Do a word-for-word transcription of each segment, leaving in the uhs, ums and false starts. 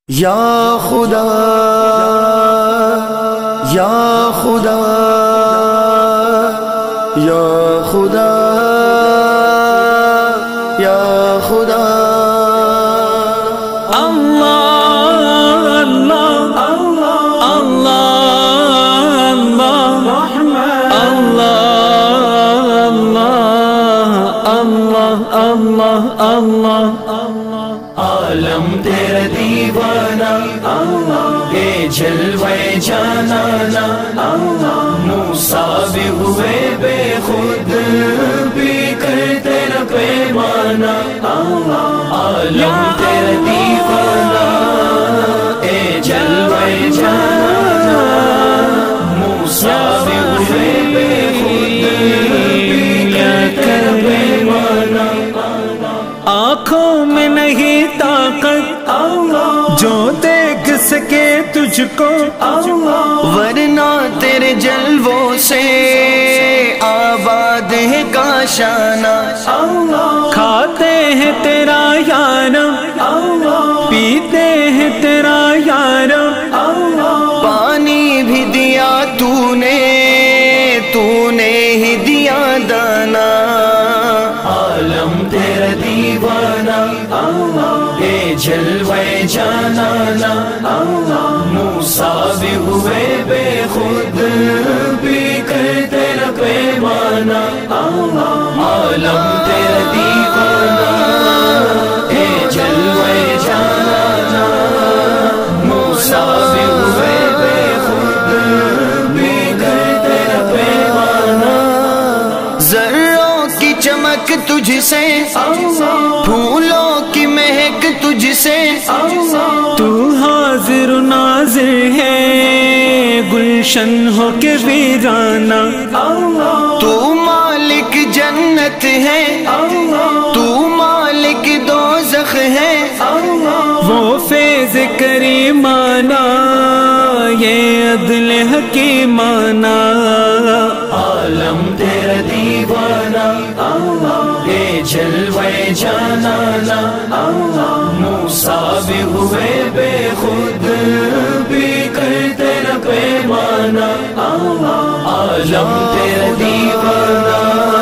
یا خدا یا خدا یا خدا یا خدا اللہ اللہ اللہ اللہ اللہ اللہ عالم تیرا دیوانہ اے جلوے جانانا موسیٰ بھی ہوئے بے خود بھی کر تیرا پیمانہ عالم تیرا دیوانہ اے جلوے جانانا موسیٰ بھی ہوئے بے خود بھی کر تیرا پیمانہ آنکھوں میں نہیں طاقت جو دیکھ سکے تجھ کو ورنہ تیرے جلووں سے آباد ہے کاشانہ کھاتے ہیں تیرا یارم پیتے ہیں تیرا یارم پانی بھی دیا تو نے تو نے ہی دیا دانا عالم تیرا دیوانہ اے جلوے جانانا موسیٰ بھی ہوئے بے خود بھی کر تیرا پیمانہ عالم تیرا دیوانہ اے جلوے جانانا موسیٰ بھی ہوئے بے خود بھی کر تیرا پیمانہ ذروں کی چمک تجھ سے پھولوں کی مہک تجھ سے تو حاضر و ناظر ہے گلشن ہو کے ویرانہ تو مالک جنت ہے تو مالک دوزخ ہے وہ فیض کریمانہ یہ عدل حکیمانہ عالم تیرا دیوانہ اے جلوے جانانا موسیٰ بھی ہوئے بے خود بھی کر تیرا پیمانہ عالم تیرا دیوانہ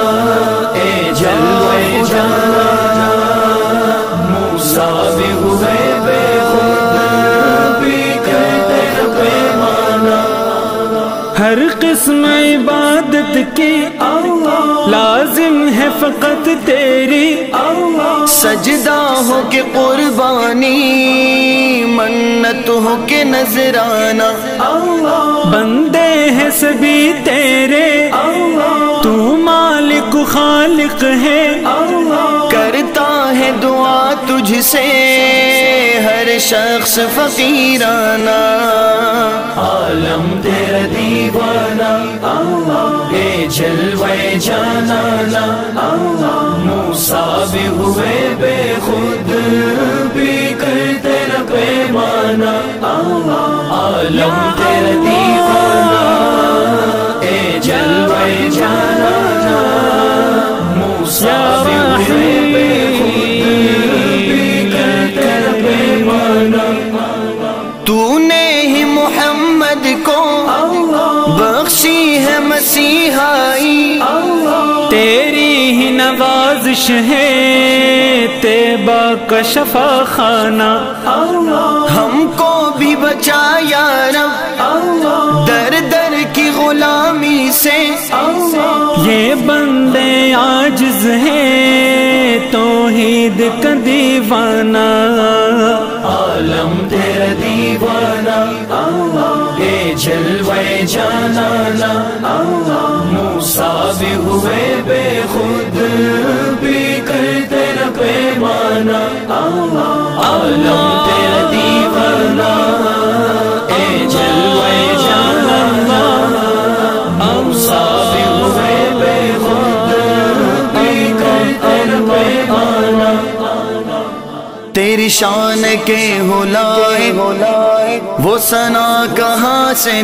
اے جلوے جانانا موسیٰ بھی ہوئے بے خود بھی کر تیرا پیمانہ ہر قسم عبادت کی لازم ہے فقط تیری سجدہ ہو کے قربانی منت ہو کے نذرانہ بندے ہیں سبھی تیرے تو مالک و خالق ہے کرتا ہے دعا تجھ سے ہر شخص فقیرانہ عالم تیرا دیوانہ اے جلوے جانانا موسیٰ بھی ہوئے بے خود بھی کر تیرا پیمانہ عالم تیرا دیوانہ اے جلوے جانانا موسیٰ بھی ہوئے بے خود بھی کر تیرا پیمانہ تو نے ہی محمد کو بخشی ہے مسیحائی تیری ہی نوازش ہے طیبہ کا شفا خانہ ہم کو بھی بچا یا رب در در کی غلامی سے یہ بندے عاجز ہیں توحید کا دیوانہ عالم تیرا دیوانہ اے جلوے جانانا موسیٰ بھی ہوئے بے خود بھی کر تیرا پیمانہ عالم تیرا دیوانہ اے جلوے جانانا موسیٰ بھی ہوئے بے خود بھی کر تیرا پیمانہ تیری شان کے ہو لائے وہ ثنا کہاں سے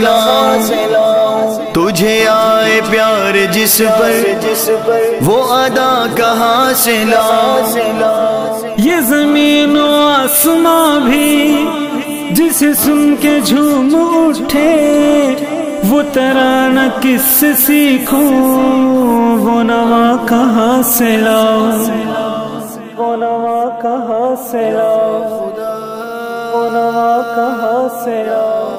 لاؤں تجھے آئے پیار جس پر وہ ادا کہاں سے لاؤں یہ زمین و آسماں بھی جسے سن کے جھوم اٹھے وہ ترانہ کس سے سیکھوں، وہ نوا کہاں سے لاؤں، وہ نوا کہاں سے لاؤں، وہ نوا کہاں سے لاؤں۔